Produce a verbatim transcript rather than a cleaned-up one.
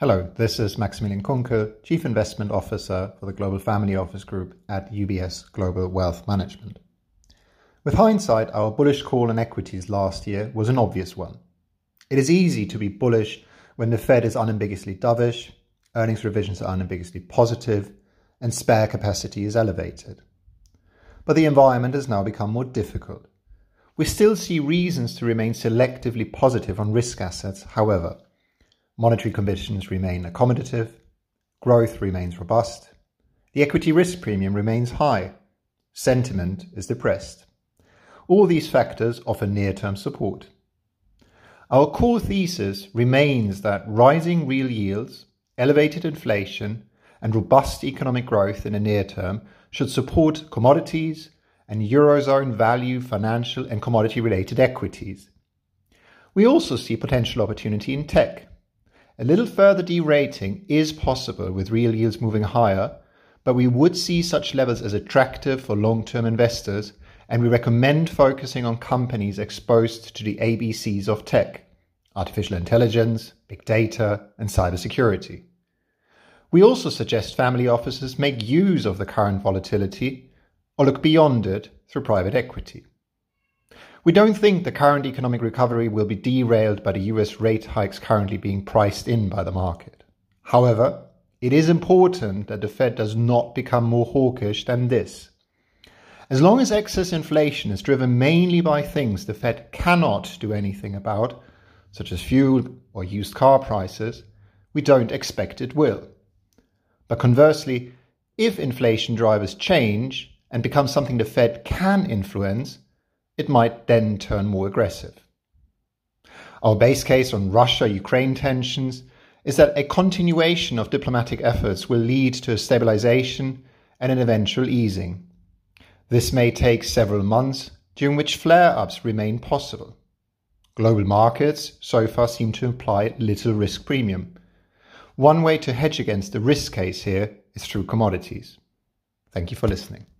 Hello, this is Maximilian Kunkel, Chief Investment Officer for the Global Family Office Group at U B S Global Wealth Management. With hindsight, our bullish call on equities last year was an obvious one. It is easy to be bullish when the Fed is unambiguously dovish, earnings revisions are unambiguously positive, and spare capacity is elevated. But the environment has now become more difficult. We still see reasons to remain selectively positive on risk assets, however. Monetary conditions remain accommodative, growth remains robust, the equity risk premium remains high, sentiment is depressed. All these factors offer near-term support. Our core thesis remains that rising real yields, elevated inflation, and robust economic growth in the near term should support commodities and Eurozone value, financial, and commodity-related equities. We also see potential opportunity in tech. A little further derating is possible with real yields moving higher, but we would see such levels as attractive for long-term investors, and we recommend focusing on companies exposed to the A B Cs of tech, artificial intelligence, big data, and cybersecurity. We also suggest family offices make use of the current volatility or look beyond it through private equity. We don't think the current economic recovery will be derailed by the U S rate hikes currently being priced in by the market. However, it is important that the Fed does not become more hawkish than this. As long as excess inflation is driven mainly by things the Fed cannot do anything about, such as fuel or used car prices, we don't expect it will. But conversely, if inflation drivers change and become something the Fed can influence, it might then turn more aggressive. Our base case on Russia-Ukraine tensions is that a continuation of diplomatic efforts will lead to a stabilization and an eventual easing. This may take several months, during which flare-ups remain possible. Global markets so far seem to imply little risk premium. One way to hedge against the risk case here is through commodities. Thank you for listening.